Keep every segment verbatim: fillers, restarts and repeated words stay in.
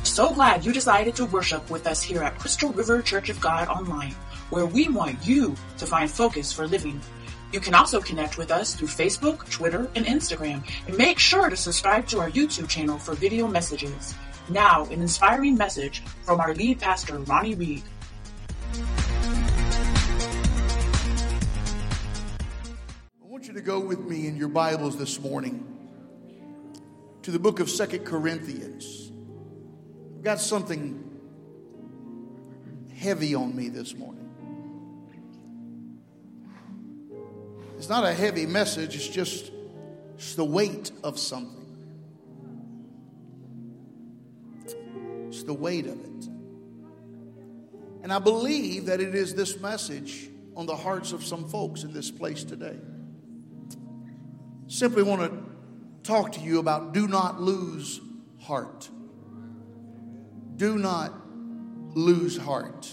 So glad you decided to worship with us here at Crystal River Church of God Online, where we want you to find focus for living. You can also connect with us through Facebook, Twitter, and Instagram, and make sure to subscribe to our YouTube channel for video messages. Now, an inspiring message from our lead pastor, Ronnie Reed. I want you to go with me in your Bibles this morning to the book of Second Corinthians. I've got something heavy on me this morning. It's not a heavy message, it's just it's the weight of something. It's the weight of it. And I believe that it is this message on the hearts of some folks in this place today. Simply want to talk to you about do not lose heart. Do not lose heart.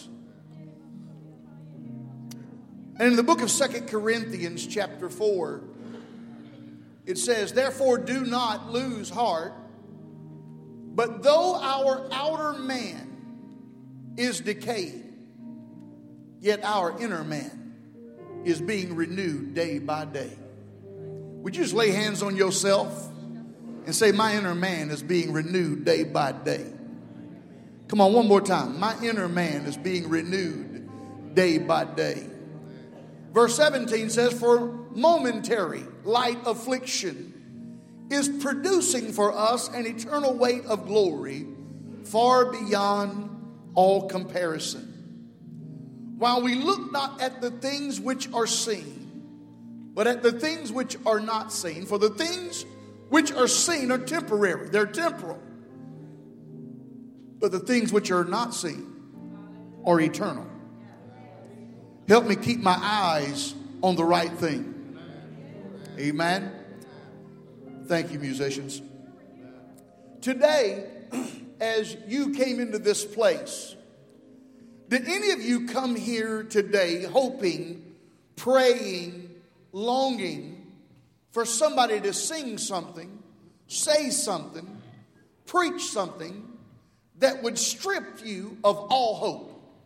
And in the book of Second Corinthians chapter four, it says, therefore do not lose heart, but though our outer man is decayed, yet our inner man is being renewed day by day. Would you just lay hands on yourself and say, my inner man is being renewed day by day? Come on, one more time. My inner man is being renewed day by day. Verse seventeen says, for momentary light affliction is producing for us an eternal weight of glory far beyond all comparison. While we look not at the things which are seen, but at the things which are not seen. For the things which are seen are temporary. They're temporal. But the things which are not seen are eternal. Help me keep my eyes on the right thing. Amen. Thank you, musicians. Today, as you came into this place, did any of you come here today hoping, praying, longing for somebody to sing something, say something, preach something that would strip you of all hope?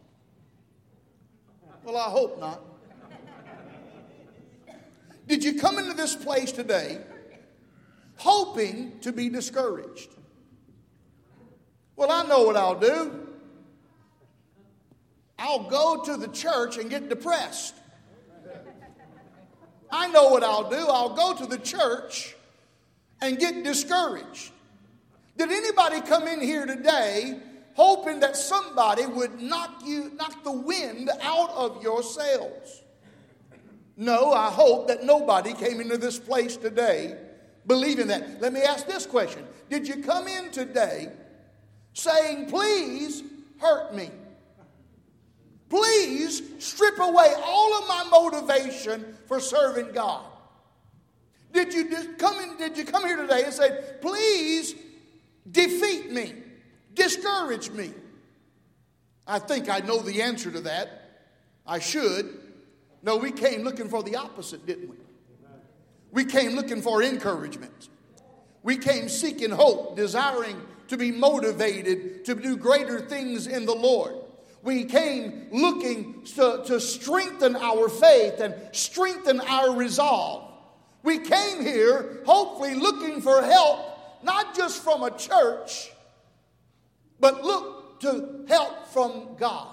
Well, I hope not. Did you come into this place today hoping to be discouraged? Well, I know what I'll do. I'll go to the church and get depressed. I know what I'll do. I'll go to the church and get discouraged. Did anybody come in here today hoping that somebody would knock you, knock the wind out of your sails? No, I hope that nobody came into this place today believing that. Let me ask this question. Did you come in today saying, please hurt me? Please strip away all of my motivation for serving God? Did you come in, did you come here today and say, please defeat me, discourage me? I think I know the answer to that. I should. No, we came looking for the opposite, didn't we? We came looking for encouragement. We came seeking hope, desiring to be motivated to do greater things in the Lord. We came looking to, to strengthen our faith and strengthen our resolve. We came here hopefully looking for help, not just from a church, but look to help from God.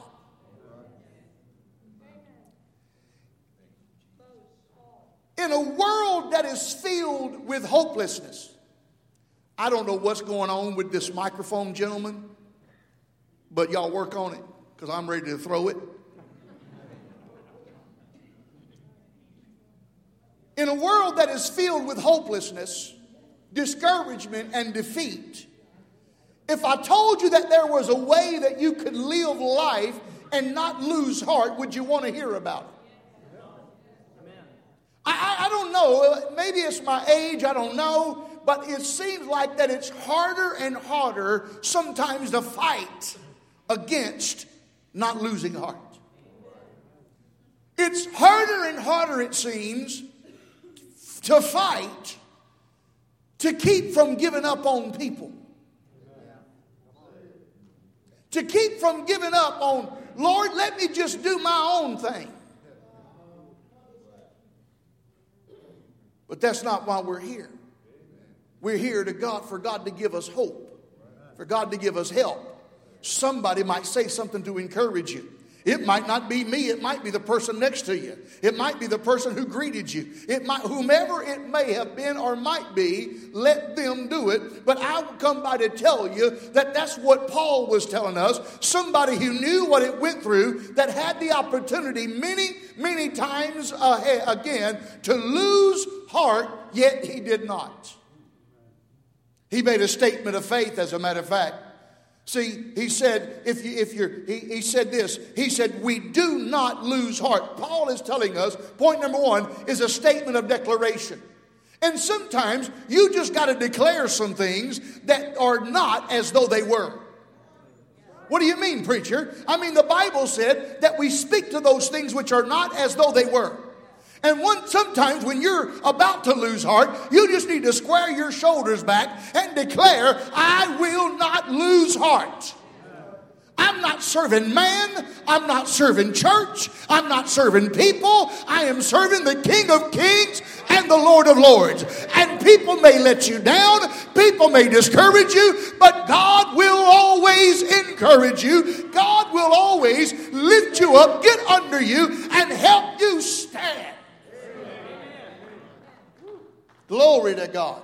In a world that is filled with hopelessness, I don't know what's going on with this microphone, gentlemen, but y'all work on it because I'm ready to throw it. In a world that is filled with hopelessness, discouragement, and defeat, if I told you that there was a way that you could live life and not lose heart, would you want to hear about it? I, I don't know. Maybe it's my age. I don't know. But it seems like that it's harder and harder sometimes to fight against not losing heart. It's harder and harder, it seems, to fight to keep from giving up on people. To keep from giving up on, Lord, let me just do my own thing. But that's not why we're here. We're here to God for God to give us hope, for God to give us help. Somebody might say something to encourage you. It might not be me. It might be the person next to you. It might be the person who greeted you. It might, whomever it may have been or might be, let them do it. But I will come by to tell you that that's what Paul was telling us. Somebody who knew what it went through, that had the opportunity many, many times ahead, again to lose heart, yet he did not. He made a statement of faith, as a matter of fact. See, he said, if you, if you're, he, he said this, he said, we do not lose heart. Paul is telling us, point number one is a statement of declaration. And sometimes you just got to declare some things that are not as though they were. What do you mean, preacher? I mean, the Bible said that we speak to those things which are not as though they were. And one, sometimes when you're about to lose heart, you just need to square your shoulders back and declare, I will not lose heart. I'm not serving man. I'm not serving church. I'm not serving people. I am serving the King of Kings and the Lord of Lords. And people may let you down. People may discourage you. But God will always encourage you. God will always lift you up, get under you, and help you stand. Glory to God.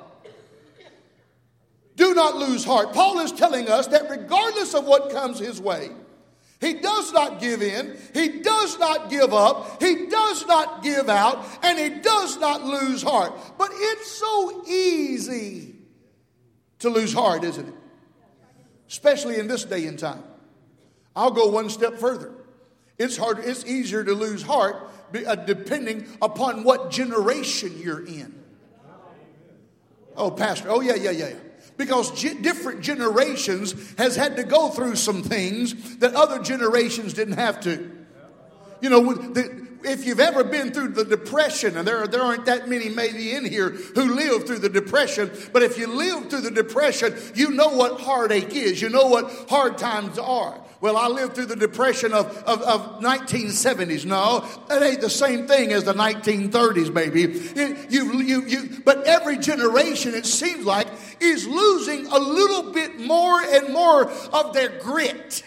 Do not lose heart. Paul is telling us that regardless of what comes his way, he does not give in, he does not give up, he does not give out, and he does not lose heart. But it's so easy to lose heart, isn't it? Especially in this day and time. I'll go one step further. It's harder, it's easier to lose heart depending upon what generation you're in. Oh, Pastor, oh yeah, yeah, yeah. Because ge- different generations has had to go through some things that other generations didn't have to. You know, the, if you've ever been through the Depression, and there, there aren't that many maybe in here who lived through the Depression, but if you lived through the Depression, you know what heartache is. You know what hard times are. Well, I lived through the Depression of, of, of nineteen seventies. No, that ain't the same thing as the nineteen thirties, baby. It, you, you, you, but every generation, it seems like, is losing a little bit more and more of their grit.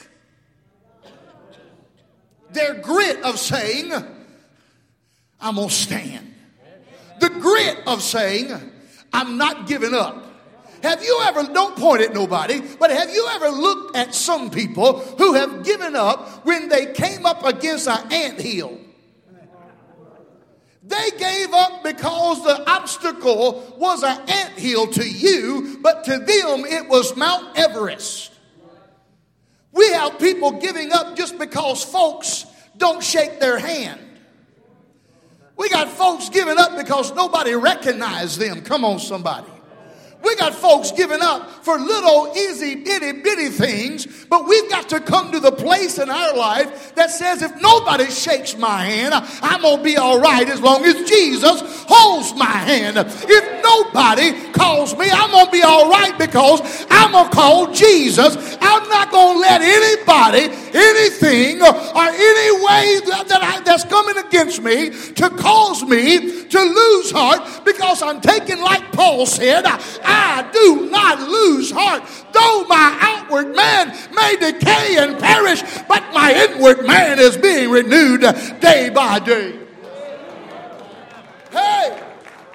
Their grit of saying, I'm going to stand. The grit of saying, I'm not giving up. Have you ever, don't point at nobody, but have you ever looked at some people who have given up when they came up against an anthill? They gave up because the obstacle was an anthill to you, but to them it was Mount Everest. We have people giving up just because folks don't shake their hand. We got folks giving up because nobody recognized them. Come on, somebody. We got folks giving up for little easy itty bitty things, but we've got to come to the place in our life that says if nobody shakes my hand, I'm going to be all right as long as Jesus holds my hand. If nobody calls me, I'm going to be all right because I'm going to call Jesus. I'm not going to let anybody, anything, or any way that, that I, that's coming against me to cause me to lose heart, because I'm taking, like Paul said, I, I do not lose heart. Though my outward man may decay and perish, but my inward man is being renewed day by day. Hey!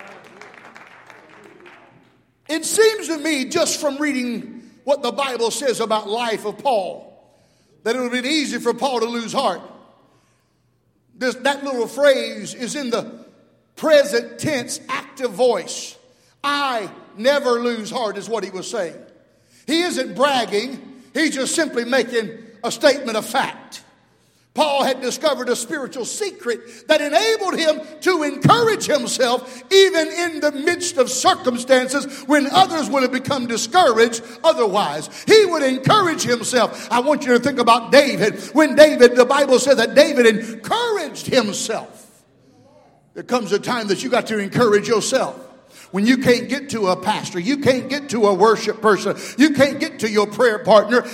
It seems to me, just from reading what the Bible says about life of Paul, that it would have been easy for Paul to lose heart. This, that little phrase is in the present tense active voice. I never lose heart is what he was saying. He isn't bragging. He's just simply making a statement of fact. Paul had discovered a spiritual secret that enabled him to encourage himself even in the midst of circumstances when others would have become discouraged otherwise. He would encourage himself. I want you to think about David. When David, the Bible says that David encouraged himself. There comes a time that you got to encourage yourself. When you can't get to a pastor, you can't get to a worship person, you can't get to your prayer partner. I believe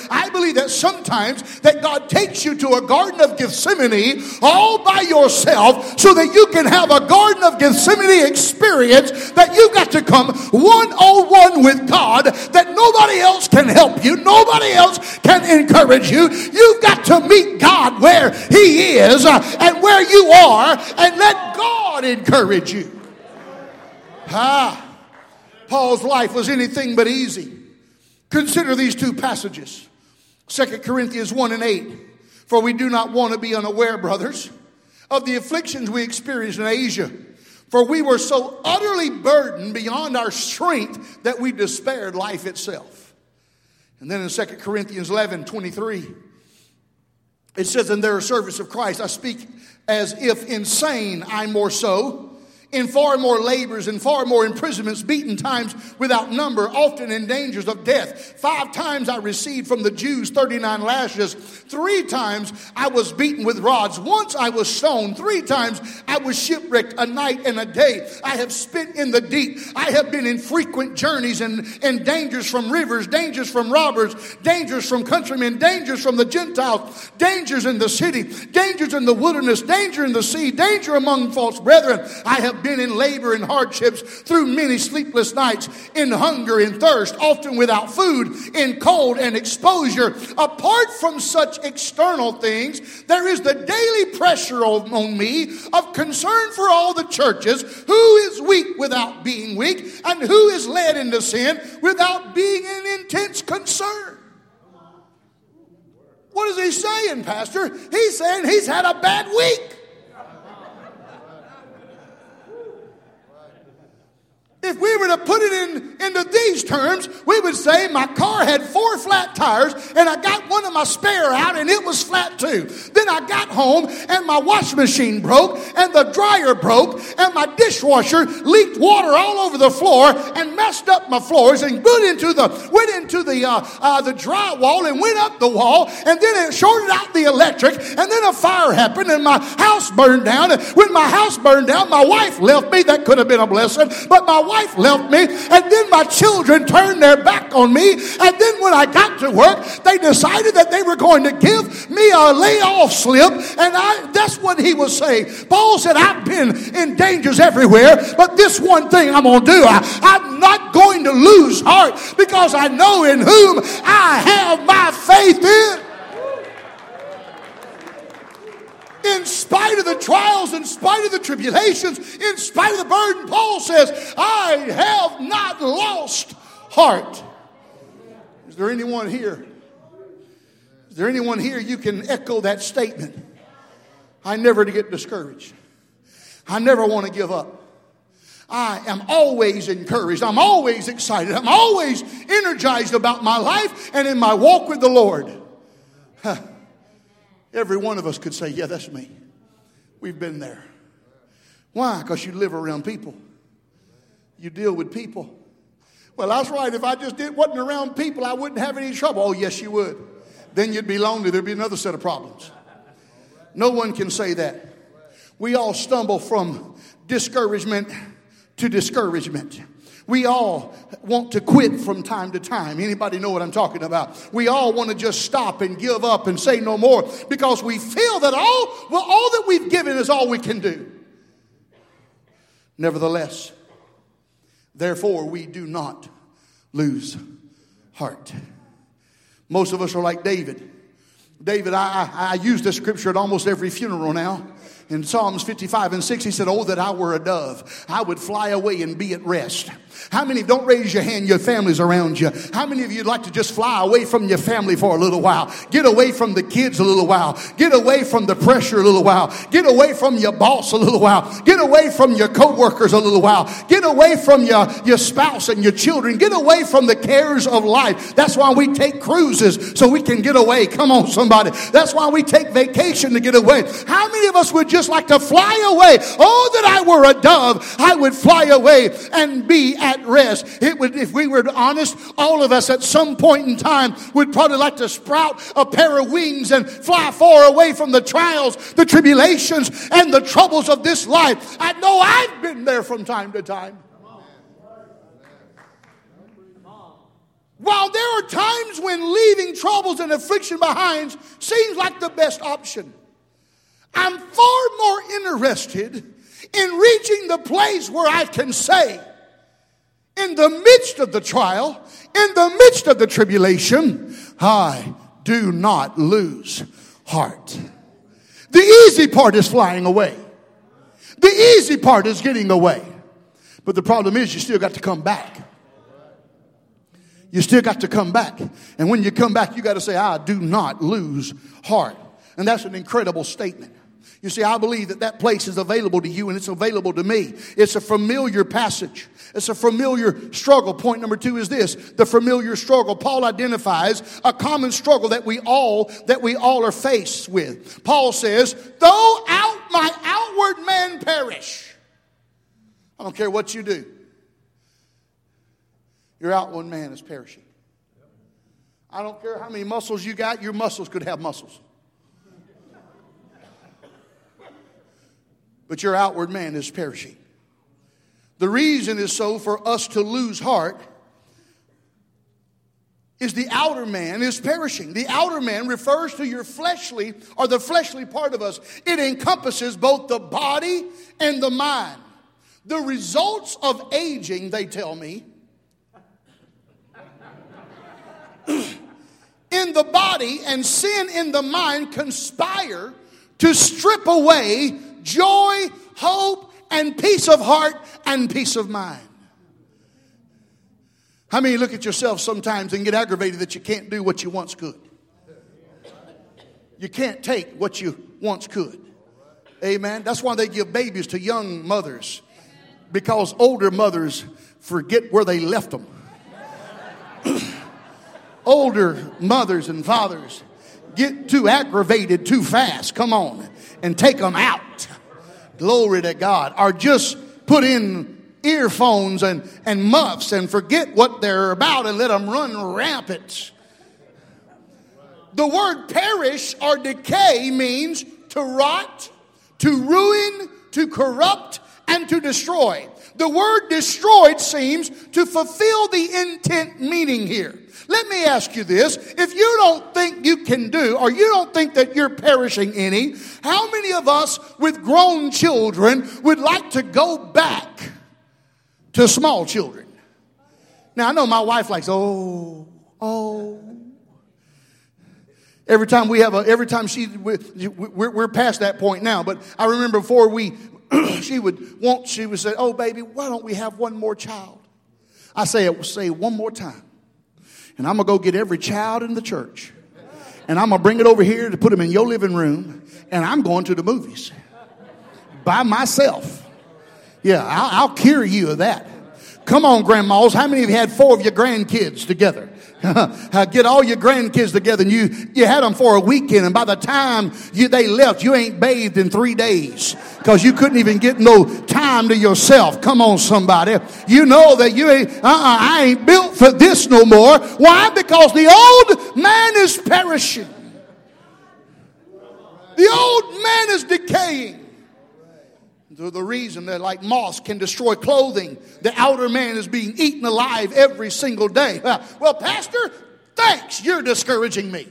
believe that sometimes that God takes you to a Garden of Gethsemane all by yourself so that you can have a Garden of Gethsemane experience, that you've got to come one-on-one with God, that nobody else can help you, nobody else can encourage you. You've got to meet God where He is uh, and where you are, and let God encourage you. Ah, Paul's life was anything but easy. Consider these two passages. Second Corinthians one and eight. For we do not want to be unaware, brothers, of the afflictions we experienced in Asia. For we were so utterly burdened beyond our strength that we despaired life itself. And then in Second Corinthians eleven twenty-three, it says, in their service of Christ, I speak as if insane, I more so, in far more labors and far more imprisonments, beaten times without number, often in dangers of death. Five times I received from the Jews thirty-nine lashes. Three times I was beaten with rods. Once I was stoned. Three times I was shipwrecked a night and a day. I have spent in the deep. I have been in frequent journeys and, and dangers from rivers, dangers from robbers, dangers from countrymen, dangers from the Gentiles, dangers in the city, dangers in the wilderness, danger in the sea, danger among false brethren. I have been in labor and hardships, through many sleepless nights, in hunger and thirst, often without food, in cold and exposure. Apart from such external things, there is the daily pressure on me of concern for all the churches. Who is weak without being weak, and who is led into sin without being in intense concern? What is he saying, Pastor? He's saying he's had a bad week. If we were to put it in into these terms, we would say my car had four flat tires and I got one of my spare out and it was flat too. Then I got home and my washing machine broke and the dryer broke and my dishwasher leaked water all over the floor and messed up my floors and went into the went into the uh, uh, the drywall and went up the wall, and then it shorted out the electric, and then a fire happened and my house burned down. And when my house burned down, my wife left me. That could have been a blessing, but my wife wife left me, and then my children turned their back on me, and then when I got to work, they decided that they were going to give me a layoff slip, and I that's what he was saying. Paul said, I've been in dangers everywhere, but this one thing I'm going to do, I, I'm not going to lose heart, because I know in whom I have my faith in. In spite of the trials, in spite of the tribulations, in spite of the burden, Paul says, I have not lost heart. Is there anyone here? Is there anyone here you can echo that statement? I never get discouraged. I never want to give up. I am always encouraged. I'm always excited. I'm always energized about my life and in my walk with the Lord. Huh. Every one of us could say, yeah, that's me. We've been there. Why? Because you live around people. You deal with people. Well, that's right. If I just did, wasn't around people, I wouldn't have any trouble. Oh, yes, you would. Then you'd be lonely. There'd be another set of problems. No one can say that. We all stumble from discouragement to discouragement. We all want to quit from time to time. Anybody know what I'm talking about? We all want to just stop and give up and say no more, because we feel that all, well, all that we've given is all we can do. Nevertheless, therefore, we do not lose heart. Most of us are like David. David, I, I, I use this scripture at almost every funeral now. In Psalms fifty-five and six, he said, oh, that I were a dove. I would fly away and be at rest. How many, don't raise your hand, your family's around you. How many of you would like to just fly away from your family for a little while? Get away from the kids a little while. Get away from the pressure a little while. Get away from your boss a little while. Get away from your co-workers a little while. Get away from your, your spouse and your children. Get away from the cares of life. That's why we take cruises, so we can get away. Come on, somebody. That's why we take vacation, to get away. How many of us would just like to fly away? Oh, that I were a dove. I would fly away and be at rest. It would, if we were honest, all of us at some point in time would probably like to sprout a pair of wings and fly far away from the trials, the tribulations, and the troubles of this life. I know I've been there from time to time. While there are times when leaving troubles and affliction behind seems like the best option, I'm far more interested in reaching the place where I can say, in the midst of the trial, in the midst of the tribulation, I do not lose heart. The easy part is flying away. The easy part is getting away. But the problem is you still got to come back. You still got to come back. And when you come back, you got to say, I do not lose heart. And that's an incredible statement. You see, I believe that that place is available to you and it's available to me. It's a familiar passage. It's a familiar struggle. Point number two is this, the familiar struggle. Paul identifies a common struggle that we all, that we all are faced with. Paul says, though out my outward man perish. I don't care what you do. Your outward man is perishing. I don't care how many muscles you got, your muscles could have muscles. But your outward man is perishing. The reason is so for us to lose heart is the outer man is perishing. The outer man refers to your fleshly or the fleshly part of us. It encompasses both the body and the mind. The results of aging, they tell me, in the body and sin in the mind conspire to strip away joy, hope, and peace of heart and peace of mind. How many look at yourself sometimes and get aggravated that you can't do what you once could? You can't take what you once could. Amen. That's why they give babies to young mothers, because older mothers forget where they left them. Older mothers and fathers get too aggravated too fast. Come on. And take them out. Glory to God. Or just put in earphones and, and muffs and forget what they're about and let them run rampant. The word perish or decay means to rot, to ruin, to corrupt, and to destroy. The word destroyed seems to fulfill the intent meaning here. Let me ask you this. If you don't think you can do, or you don't think that you're perishing any, how many of us with grown children would like to go back to small children? Now, I know my wife likes, oh, oh. Every time we have a, every time she, we're, we're past that point now, but I remember before we, she would want, she would say, oh, baby, why don't we have one more child? I say it, say one more time. And I'm going to go get every child in the church. And I'm going to bring it over here to put them in your living room. And I'm going to the movies. By myself. Yeah, I'll, I'll cure you of that. Come on, grandmas. How many of you had four of your grandkids together? Get all your grandkids together and you, you had them for a weekend. And by the time you, they left, you ain't bathed in three days. Because you couldn't even get no time to yourself. Come on, somebody. You know that you ain't, uh-uh, I ain't built for this no more. Why? Because the old man is perishing. The old man is decaying. The, the reason that like moss can destroy clothing, the outer man is being eaten alive every single day. Uh, well, Pastor, thanks. You're discouraging me.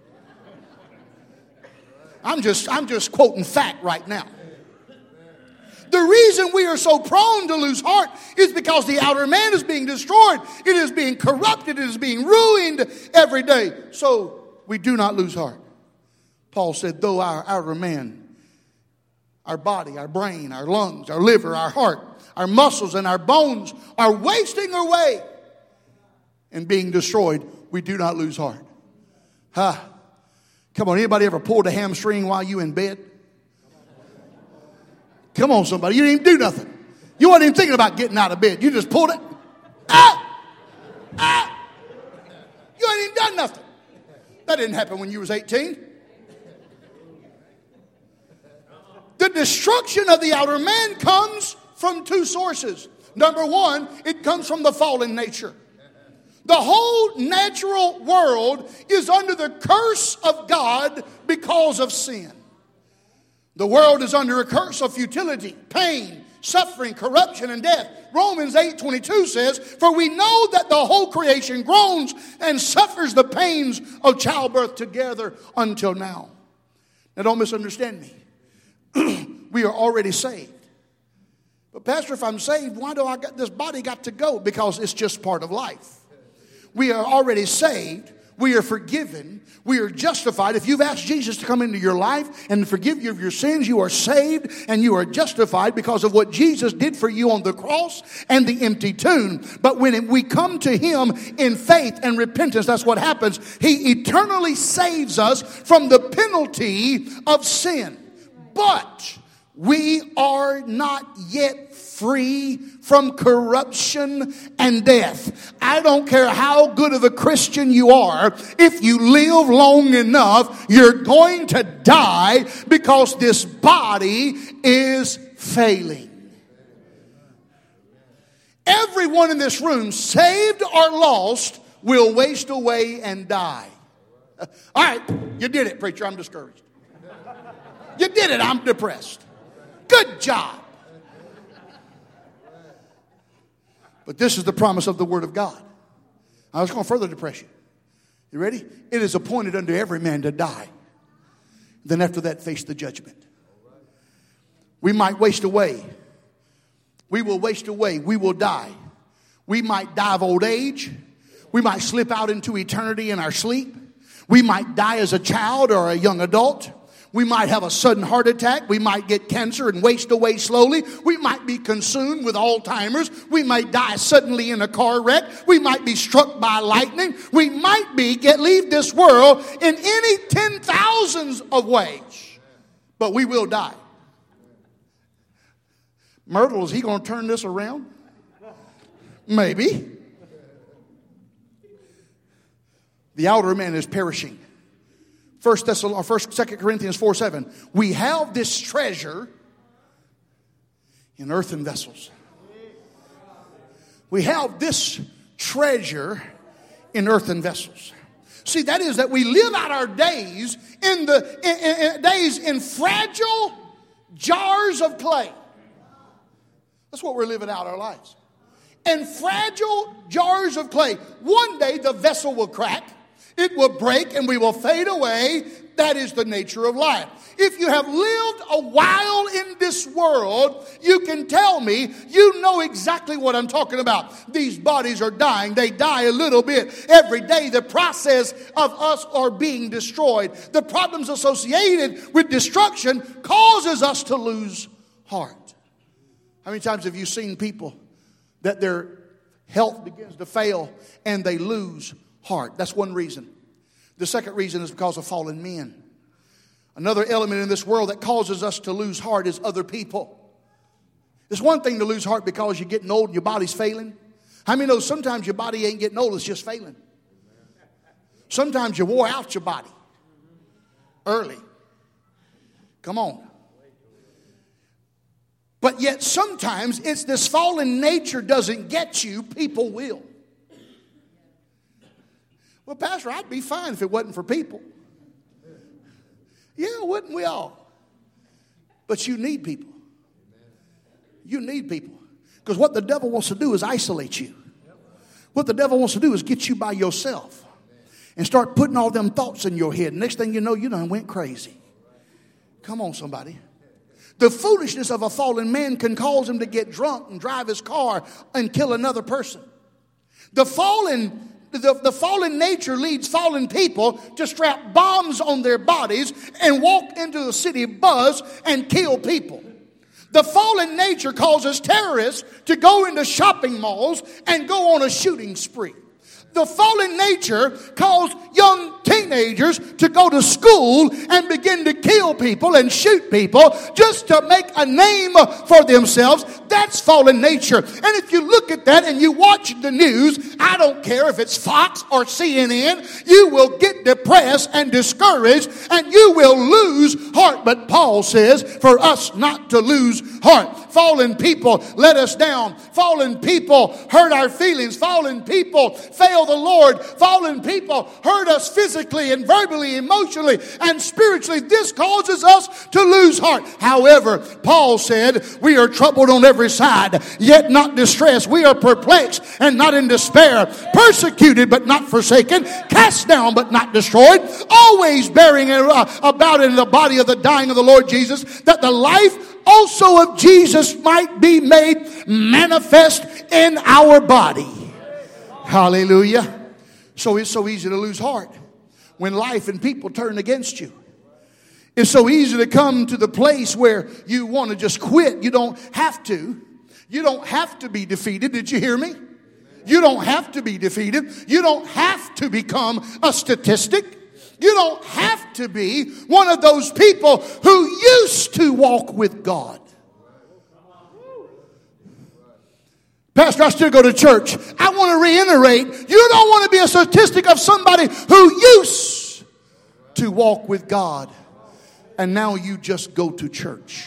I'm just, I'm just quoting fact right now. The reason we are so prone to lose heart is because the outer man is being destroyed. It is being corrupted. It is being ruined every day. So we do not lose heart. Paul said, though our outer man, our body, our brain, our lungs, our liver, our heart, our muscles, and our bones are wasting away and being destroyed, we do not lose heart. Huh? Come on, anybody ever pulled a hamstring while you in bed? Come on, somebody. You didn't even do nothing. You weren't even thinking about getting out of bed. You just pulled it. Ah! Ah! You ain't even done nothing. That didn't happen when you was eighteen. The destruction of the outer man comes from two sources. Number one, it comes from the fallen nature. The whole natural world is under the curse of God because of sin. The world is under a curse of futility, pain, suffering, corruption, and death. Romans eight twenty-two says, for we know that the whole creation groans and suffers the pains of childbirth together until now. Now don't misunderstand me. We are already saved. But Pastor, if I'm saved, why do I got this body got to go? Because it's just part of life. We are already saved. We are forgiven. We are justified. If you've asked Jesus to come into your life and forgive you of your sins, you are saved and you are justified because of what Jesus did for you on the cross and the empty tomb. But when we come to Him in faith and repentance, that's what happens. He eternally saves us from the penalty of sin. But we are not yet free from corruption and death. I don't care how good of a Christian you are. If you live long enough, you're going to die because this body is failing. Everyone in this room, saved or lost, will waste away and die. All right, you did it, preacher. I'm discouraged. You did it. I'm depressed. Good job. But this is the promise of the Word of God. I was going to further depress you. You ready? It is appointed unto every man to die. Then after that, face the judgment. We might waste away. We will waste away. We will die. We might die of old age. We might slip out into eternity in our sleep. We might die as a child or a young adult. We might have a sudden heart attack. We might get cancer and waste away slowly. We might be consumed with Alzheimer's. We might die suddenly in a car wreck. We might be struck by lightning. We might be get leave this world in any ten thousands of ways. But we will die. Myrtle, is he going to turn this around? Maybe. The outer man is perishing. First Thessalonians, First, Second Corinthians four seven. We have this treasure in earthen vessels. We have this treasure in earthen vessels. See, that is that we live out our days in the in, in, in, days in fragile jars of clay. That's what we're living out our lives. In fragile jars of clay. One day the vessel will crack. It will break and we will fade away. That is the nature of life. If you have lived a while in this world, you can tell me, you know exactly what I'm talking about. These bodies are dying. They die a little bit every day. The process of us are being destroyed. The problems associated with destruction causes us to lose heart. How many times have you seen people that their health begins to fail and they lose heart? That's one reason. The second reason is because of fallen men. Another element in this world that causes us to lose heart is other people. It's one thing to lose heart because you're getting old and your body's failing. How many know sometimes your body ain't getting old, it's just failing? Sometimes you wore out your body early. Come on. But yet sometimes it's this fallen nature doesn't get you, people will. Well, Pastor, I'd be fine if it wasn't for people. Yeah, wouldn't we all? But you need people. You need people. Because what the devil wants to do is isolate you. What the devil wants to do is get you by yourself. And start putting all them thoughts in your head. Next thing you know, you done went crazy. Come on, somebody. The foolishness of a fallen man can cause him to get drunk and drive his car and kill another person. The fallen The, the fallen nature leads fallen people to strap bombs on their bodies and walk into the city bus and kill people. The fallen nature causes terrorists to go into shopping malls and go on a shooting spree. The fallen nature caused young teenagers to go to school and begin to kill people and shoot people just to make a name for themselves. That's fallen nature. And if you look at that and you watch the news, I don't care if it's Fox or C N N, you will get depressed and discouraged and you will lose heart. But Paul says for us not to lose heart. Fallen people let us down. Fallen people hurt our feelings. Fallen people fail the Lord. Fallen people hurt us physically and verbally, emotionally, and spiritually. This causes us to lose heart. However, Paul said, we are troubled on every side, yet not distressed. We are perplexed and not in despair. Persecuted but not forsaken. Cast down but not destroyed. Always bearing about in the body of the dying of the Lord Jesus, that the life also of Jesus might be made manifest in our body. Hallelujah. So it's so easy to lose heart when life and people turn against you. It's so easy to come to the place where you want to just quit. You don't have to. You don't have to be defeated. Did you hear me? You don't have to be defeated. You don't have to become a statistic. You don't have to be one of those people who used to walk with God. Pastor, I still go to church. I want to reiterate, you don't want to be a statistic of somebody who used to walk with God and now you just go to church.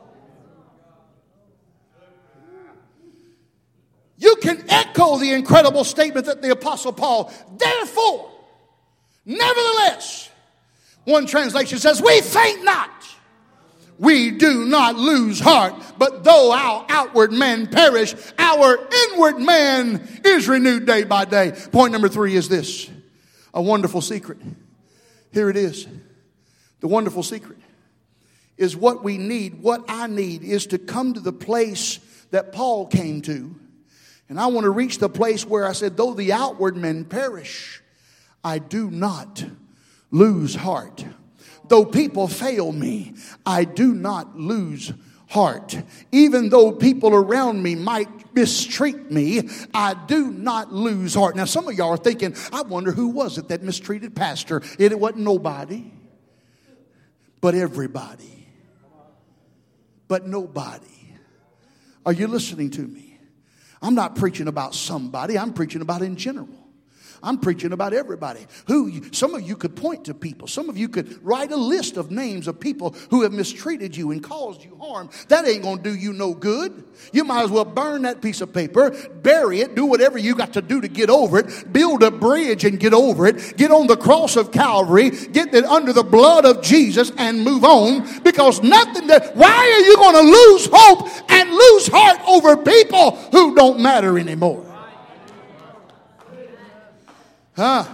You can echo the incredible statement that the Apostle Paul, therefore, nevertheless, one translation says, we faint not. We do not lose heart, but though our outward man perish, our inward man is renewed day by day. Point number three is this, a wonderful secret. Here it is. The wonderful secret is what we need, what I need is to come to the place that Paul came to. And I want to reach the place where I said, though the outward men perish, I do not lose heart. Though people fail me, I do not lose heart. Even though people around me might mistreat me, I do not lose heart. Now, some of y'all are thinking, I wonder who was it that mistreated Pastor? It wasn't nobody, but everybody. But nobody. Are you listening to me? I'm not preaching about somebody. I'm preaching about in general. I'm preaching about everybody. Who, some of you could point to people. Some of you could write a list of names of people who have mistreated you and caused you harm. That ain't going to do you no good. You might as well burn that piece of paper, bury it, do whatever you got to do to get over it, build a bridge and get over it, get on the cross of Calvary, get it under the blood of Jesus and move on, because nothing that, why are you going to lose hope and lose heart over people who don't matter anymore? Huh?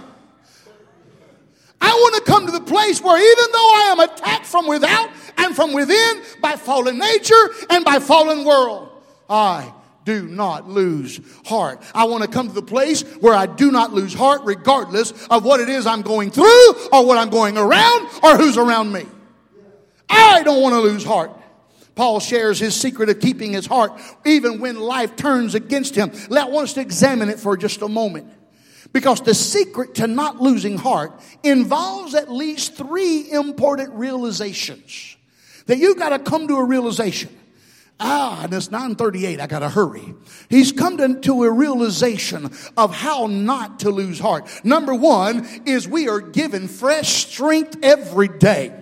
I want to come to the place where even though I am attacked from without and from within by fallen nature and by fallen world, I do not lose heart. I want to come to the place where I do not lose heart regardless of what it is I'm going through or what I'm going around or who's around me. I don't want to lose heart. Paul shares his secret of keeping his heart even when life turns against him. I want us to examine it for just a moment. Because the secret to not losing heart involves at least three important realizations. That you've got to come to a realization. Ah, and it's nine thirty-eight. I got to hurry. He's come to, to a realization of how not to lose heart. Number one is we are given fresh strength every day.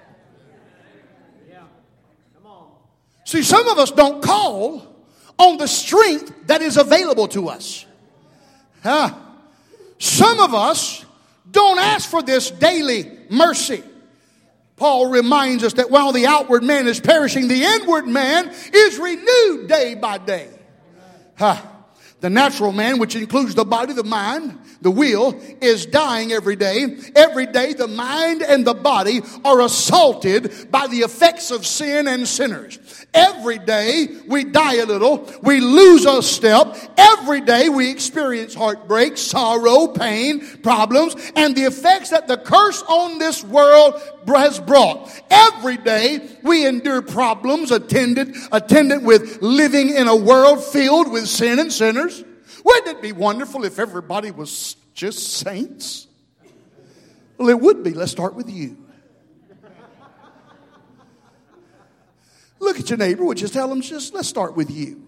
See, some of us don't call on the strength that is available to us. Huh? Some of us don't ask for this daily mercy. Paul reminds us that while the outward man is perishing, the inward man is renewed day by day. Huh. The natural man, which includes the body, the mind, the will, is dying every day. Every day the mind and the body are assaulted by the effects of sin and sinners. Every day we die a little, we lose a step. Every day we experience heartbreak, sorrow, pain, problems, and the effects that the curse on this world has brought. Every day we endure problems attended, attended with living in a world filled with sin and sinners. Wouldn't it be wonderful if everybody was just saints? Well, it would be. Let's start with you. Look at your neighbor. Would you tell them, just let's start with you.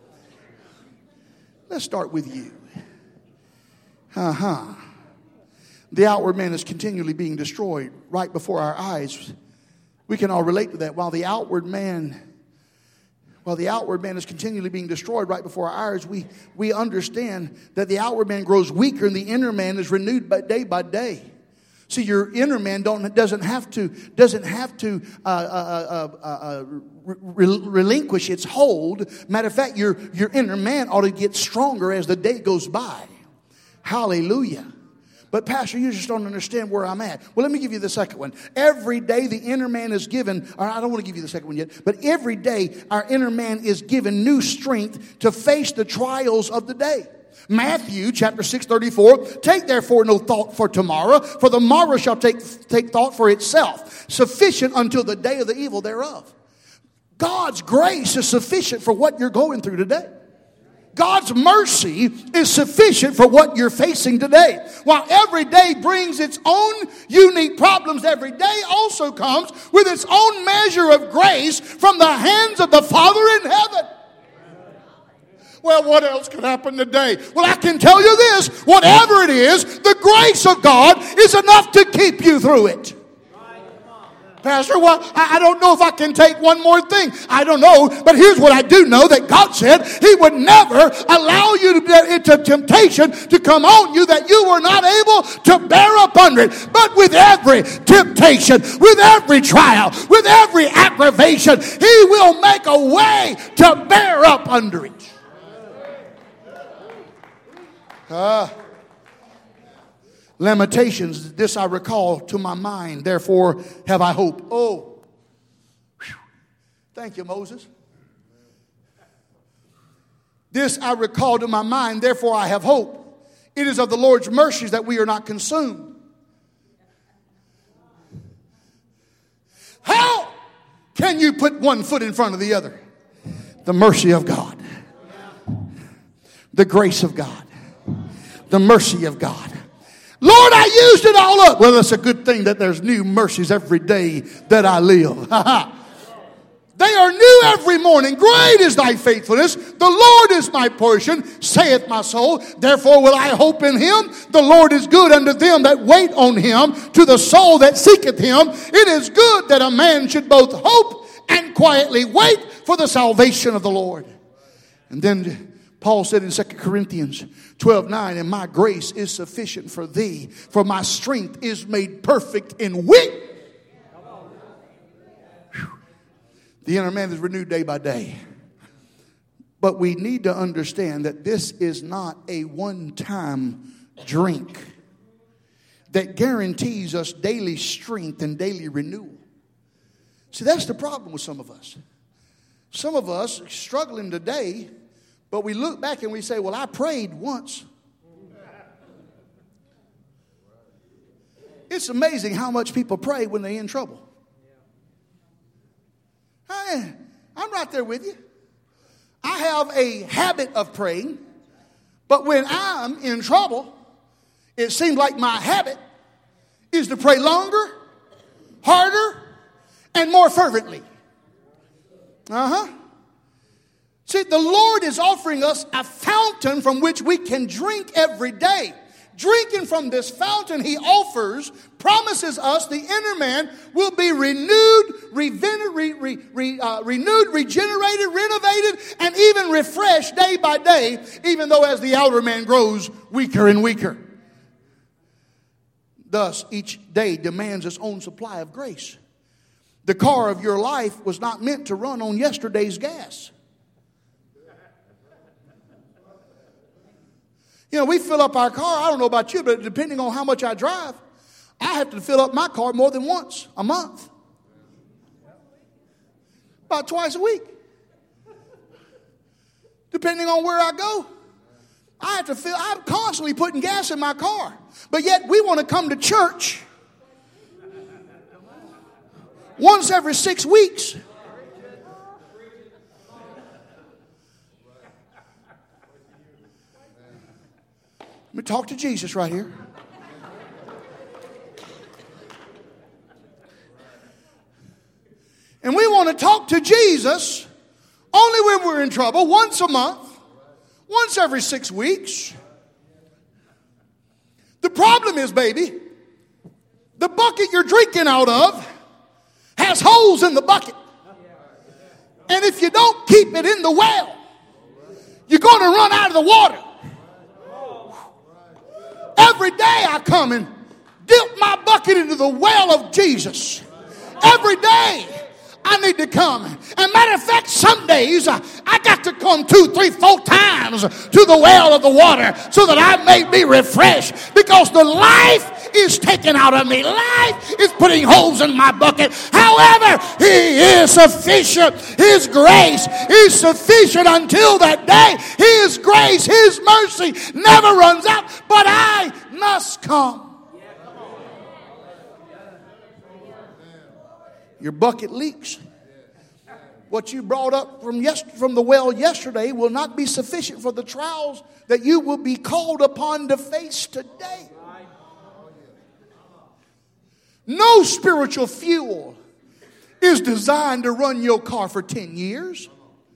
Let's start with you. Uh-huh. The outward man is continually being destroyed right before our eyes. We can all relate to that. While the outward man, while the outward man is continually being destroyed right before our eyes, we, we understand that the outward man grows weaker and the inner man is renewed by day by day. See, your inner man don't, doesn't have to, doesn't have to uh, uh, uh, uh, re- relinquish its hold. Matter of fact, your, your inner man ought to get stronger as the day goes by. Hallelujah. But Pastor, you just don't understand where I'm at. Well, let me give you the second one. Every day the inner man is given, or I don't want to give you the second one yet, but every day our inner man is given new strength to face the trials of the day. Matthew chapter six thirty-four, take therefore no thought for tomorrow, for the morrow shall take, take thought for itself, sufficient until the day of the evil thereof. God's grace is sufficient for what you're going through today. God's mercy is sufficient for what you're facing today. While every day brings its own unique problems, every day also comes with its own measure of grace from the hands of the Father in heaven. Well, what else could happen today? Well, I can tell you this. Whatever it is, the grace of God is enough to keep you through it. Pastor, well, I don't know if I can take one more thing. I don't know. But here's what I do know, that God said He would never allow you to get into temptation to come on you that you were not able to bear up under it. But with every temptation, with every trial, with every aggravation, He will make a way to bear up under it. Ah. Uh, Lamentations, this I recall to my mind, therefore have I hope. Oh, whew. Thank you, Moses. This I recall to my mind, therefore I have hope. It is of the Lord's mercies that we are not consumed. How can you put one foot in front of the other? The mercy of God. The grace of God. The mercy of God. Lord, I used it all up. Well, it's a good thing that there's new mercies every day that I live. They are new every morning. Great is thy faithfulness. The Lord is my portion, saith my soul. Therefore will I hope in Him. The Lord is good unto them that wait on Him, to the soul that seeketh Him. It is good that a man should both hope and quietly wait for the salvation of the Lord. And then Paul said in Second Corinthians twelve nine, and my grace is sufficient for thee, for my strength is made perfect in weakness. The inner man is renewed day by day. But we need to understand that this is not a one-time drink that guarantees us daily strength and daily renewal. See, that's the problem with some of us. Some of us are struggling today, but we look back and we say, well, I prayed once. It's amazing how much people pray when they're in trouble. I, I'm right there with you. I have a habit of praying, but when I'm in trouble, it seems like my habit is to pray longer, harder, and more fervently. Uh-huh. See, the Lord is offering us a fountain from which we can drink every day. Drinking from this fountain He offers promises us the inner man will be renewed, reven- re- re- re- uh, renewed, regenerated, renovated, and even refreshed day by day, even though as the outer man grows weaker and weaker. Thus, each day demands its own supply of grace. The car of your life was not meant to run on yesterday's gas. You know, we fill up our car. I don't know about you, but depending on how much I drive, I have to fill up my car more than once a month. About twice a week. Depending on where I go. I have to fill, I'm constantly putting gas in my car. But yet we want to come to church once every six weeks. Let me talk to Jesus right here. And we want to talk to Jesus only when we're in trouble, once a month, once every six weeks. The problem is, baby, the bucket you're drinking out of has holes in the bucket. And if you don't keep it in the well, you're going to run out of the water. Every day I come and dip my bucket into the well of Jesus. Every day I need to come. And matter of fact, some days I, I got to come two, three, four times to the well of the water so that I may be refreshed, because the life is taken out of me. Life is putting holes in my bucket. However, He is sufficient. His grace is sufficient until that day. His grace, His mercy never runs out, but I must come. Your bucket leaks. What you brought up from yes, from the well yesterday will not be sufficient for the trials that you will be called upon to face today. No spiritual fuel is designed to run your car for ten years.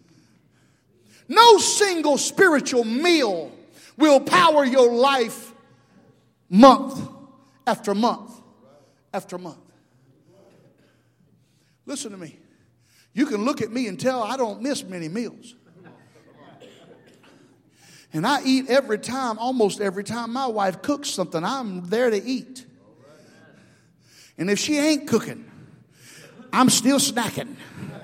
No single spiritual meal will power your life month after month after month. Listen to me. You can look at me and tell I don't miss many meals. And I eat every time, almost every time my wife cooks something, I'm there to eat. And if she ain't cooking, I'm still snacking.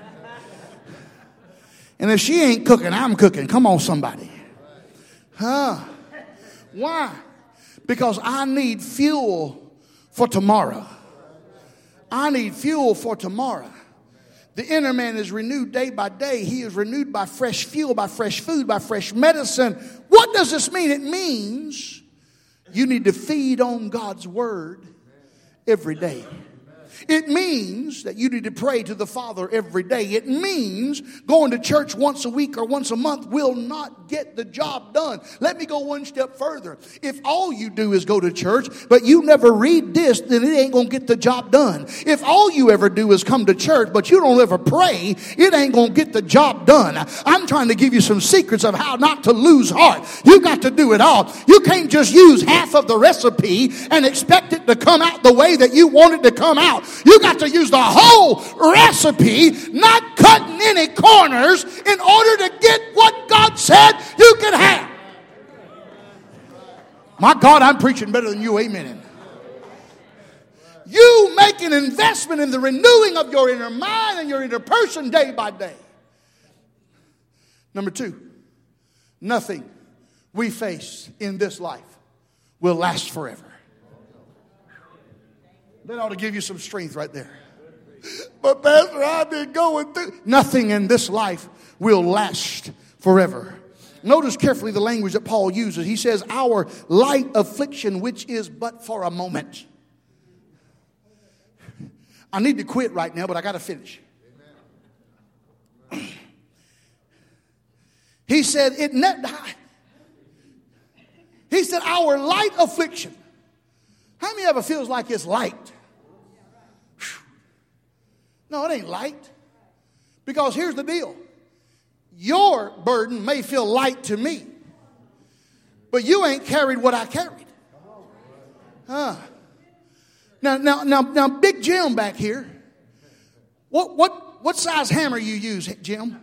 And if she ain't cooking, I'm cooking. Come on, somebody. Huh? Why? Because I need fuel for tomorrow. I need fuel for tomorrow. The inner man is renewed day by day. He is renewed by fresh fuel, by fresh food, by fresh medicine. What does this mean? It means you need to feed on God's word every day. It means that you need to pray to the Father every day. It means going to church once a week or once a month will not get the job done. Let me go one step further. If all you do is go to church, but you never read this, then it ain't going to get the job done. If all you ever do is come to church, but you don't ever pray, it ain't going to get the job done. I'm trying to give you some secrets of how not to lose heart. You got to do it all. You can't just use half of the recipe and expect it to come out the way that you want it to come out. You got to use the whole recipe, not cutting any corners, in order to get what God said you can have. My God, I'm preaching better than you. Amen. You make an investment in the renewing of your inner mind and your inner person day by day. Number two, nothing we face in this life will last forever. That ought to give you some strength right there. But Pastor, I've been going through. Nothing in this life will last forever. Notice carefully the language that Paul uses. He says, our light affliction, which is but for a moment. I need to quit right now, but I got to finish. He said, it ne- He said, our light affliction. How many ever feels like it's light? No, it ain't light. Because here's the deal. Your burden may feel light to me, but you ain't carried what I carried. Huh. Now, now, now, now, Big Jim back here. What, what, what size hammer you use, Jim?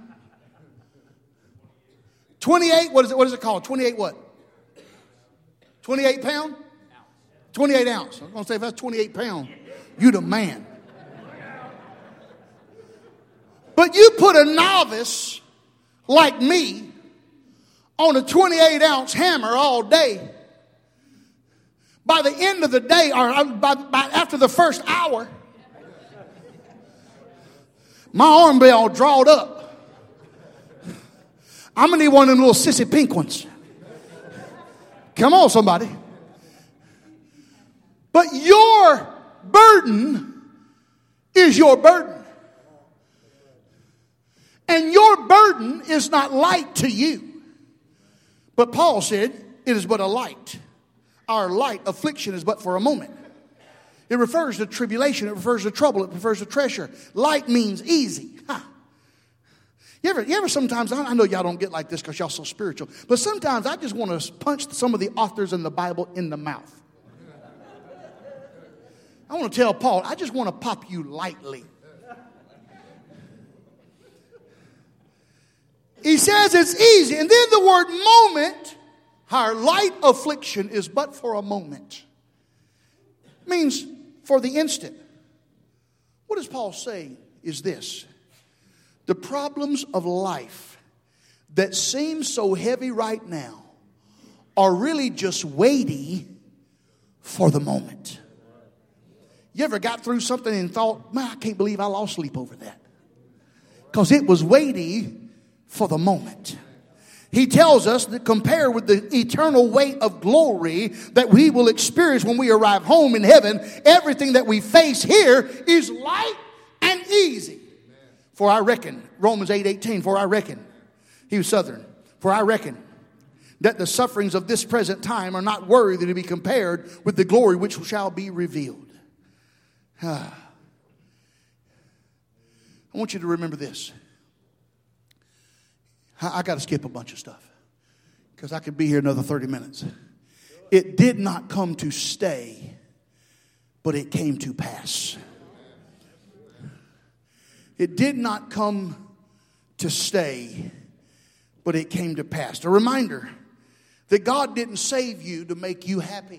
twenty-eight. What is it? What is it called? twenty-eight what? twenty-eight pound? twenty-eight ounce. I was going to say if that's twenty-eight pound, you the man. But you put a novice like me on a twenty-eight ounce hammer all day. By the end of the day, or by, by after the first hour, my arm be all drawed up. I'm going to need one of them little sissy pink ones. Come on, somebody. But your burden is your burden. And your burden is not light to you. But Paul said, it is but a light. Our light affliction is but for a moment. It refers to tribulation. It refers to trouble. It refers to treasure. Light means easy. Huh. You ever, you ever sometimes, I know y'all don't get like this because y'all so spiritual, but sometimes I just want to punch some of the authors in the Bible in the mouth. I want to tell Paul, I just want to pop you lightly. He says it's easy. And then the word moment, our light affliction is but for a moment. Means for the instant. What does Paul say is this? The problems of life that seem so heavy right now are really just weighty for the moment. You ever got through something and thought, man, I can't believe I lost sleep over that? Because it was weighty for the moment. He tells us that compare with the eternal weight of glory that we will experience when we arrive home in heaven, everything that we face here is light and easy. For I reckon, Romans eight eighteen, for I reckon, he was Southern, for I reckon that the sufferings of this present time are not worthy to be compared with the glory which shall be revealed. Ah. I want you to remember this. I, I got to skip a bunch of stuff because I could be here another thirty minutes. It did not come to stay, but it came to pass. It did not come to stay, but it came to pass. A reminder that God didn't save you to make you happy.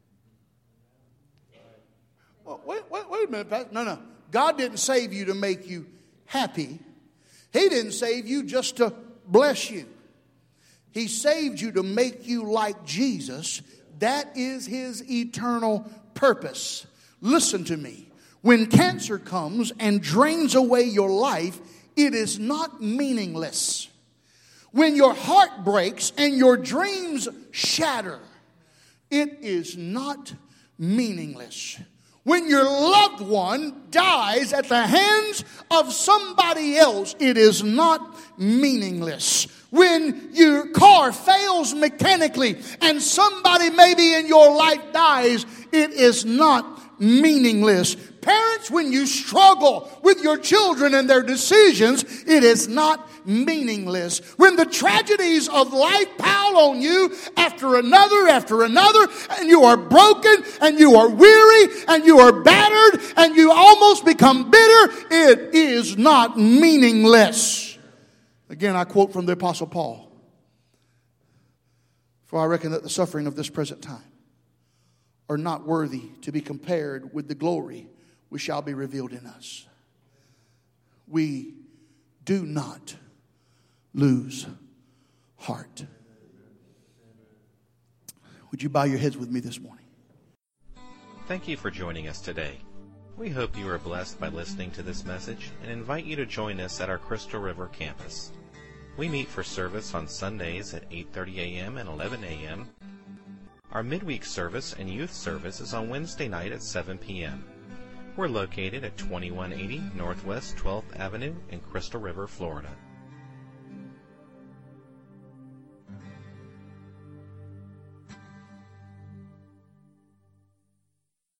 Well, wait, wait, wait a minute, Pastor. No, no. God didn't save you to make you happy. He didn't save you just to bless you. He saved you to make you like Jesus. That is His eternal purpose. Listen to me. When cancer comes and drains away your life, it is not meaningless. When your heart breaks and your dreams shatter, it is not meaningless. When your loved one dies at the hands of somebody else, it is not meaningless. When your car fails mechanically and somebody maybe in your life dies, it is not meaningless. Parents, when you struggle with your children and their decisions, it is not meaningless. When the tragedies of life pile on you after another, after another, and you are broken, and you are weary, and you are battered, and you almost become bitter, it is not meaningless. Again, I quote from the Apostle Paul. For I reckon that the suffering of this present time are not worthy to be compared with the glory which shall be revealed in us. We do not lose heart. Would you bow your heads with me this morning? Thank you for joining us today. We hope you are blessed by listening to this message and invite you to join us at our Crystal River campus. We meet for service on Sundays at eight thirty a.m. and eleven a.m. Our midweek service and youth service is on Wednesday night at seven p.m. We're located at twenty-one eighty Northwest twelfth Avenue in Crystal River, Florida.